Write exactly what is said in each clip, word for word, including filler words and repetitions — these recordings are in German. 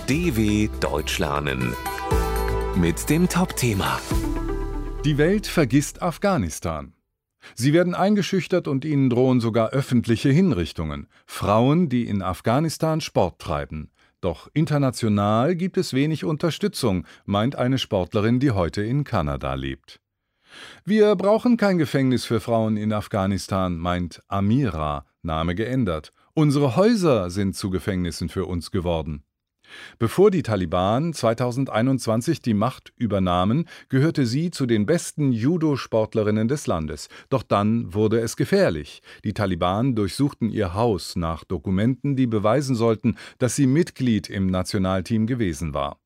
D W Deutsch lernen mit dem Top-Thema. Die Welt vergisst Afghanistan. Sie werden eingeschüchtert und ihnen drohen sogar öffentliche Hinrichtungen. Frauen, die in Afghanistan Sport treiben. Doch international gibt es wenig Unterstützung, meint eine Sportlerin, die heute in Kanada lebt. Wir brauchen kein Gefängnis für Frauen in Afghanistan, meint Amira, Name geändert. Unsere Häuser sind zu Gefängnissen für uns geworden. Bevor die Taliban zweitausendeinundzwanzig die Macht übernahmen, gehörte sie zu den besten Judo-Sportlerinnen des Landes. Doch dann wurde es gefährlich. Die Taliban durchsuchten ihr Haus nach Dokumenten, die beweisen sollten, dass sie Mitglied im Nationalteam gewesen war.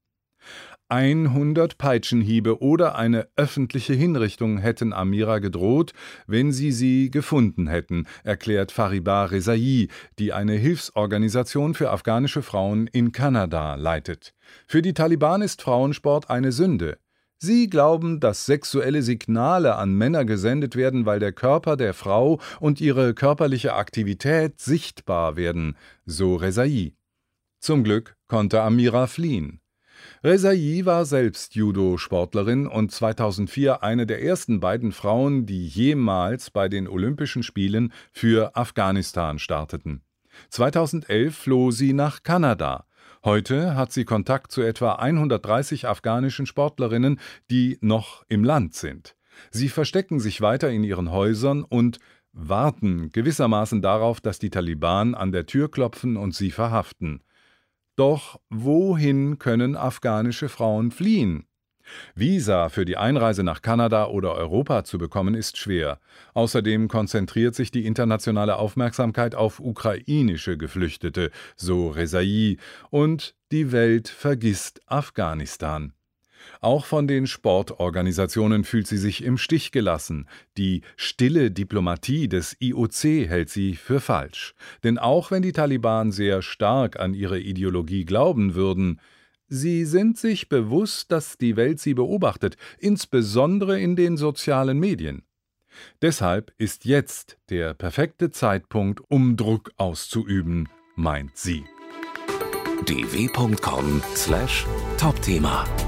hundert Peitschenhiebe oder eine öffentliche Hinrichtung hätten Amira gedroht, wenn sie sie gefunden hätten, erklärt Fariba Rezai, die eine Hilfsorganisation für afghanische Frauen in Kanada leitet. Für die Taliban ist Frauensport eine Sünde. Sie glauben, dass sexuelle Signale an Männer gesendet werden, weil der Körper der Frau und ihre körperliche Aktivität sichtbar werden, so Rezai. Zum Glück konnte Amira fliehen. Rezai war selbst Judo-Sportlerin und zweitausendvier eine der ersten beiden Frauen, die jemals bei den Olympischen Spielen für Afghanistan starteten. zweitausendelf floh sie nach Kanada. Heute hat sie Kontakt zu etwa hundertdreißig afghanischen Sportlerinnen, die noch im Land sind. Sie verstecken sich weiter in ihren Häusern und warten gewissermaßen darauf, dass die Taliban an der Tür klopfen und sie verhaften. Doch wohin können afghanische Frauen fliehen? Visa für die Einreise nach Kanada oder Europa zu bekommen, ist schwer. Außerdem konzentriert sich die internationale Aufmerksamkeit auf ukrainische Geflüchtete, so Rezai, und die Welt vergisst Afghanistan. Auch von den Sportorganisationen fühlt sie sich im Stich gelassen. Die stille Diplomatie des I O C hält sie für falsch. Denn auch wenn die Taliban sehr stark an ihre Ideologie glauben würden, sie sind sich bewusst, dass die Welt sie beobachtet, insbesondere in den sozialen Medien. Deshalb ist jetzt der perfekte Zeitpunkt, um Druck auszuüben, meint sie. d w punkt com slash Top-Thema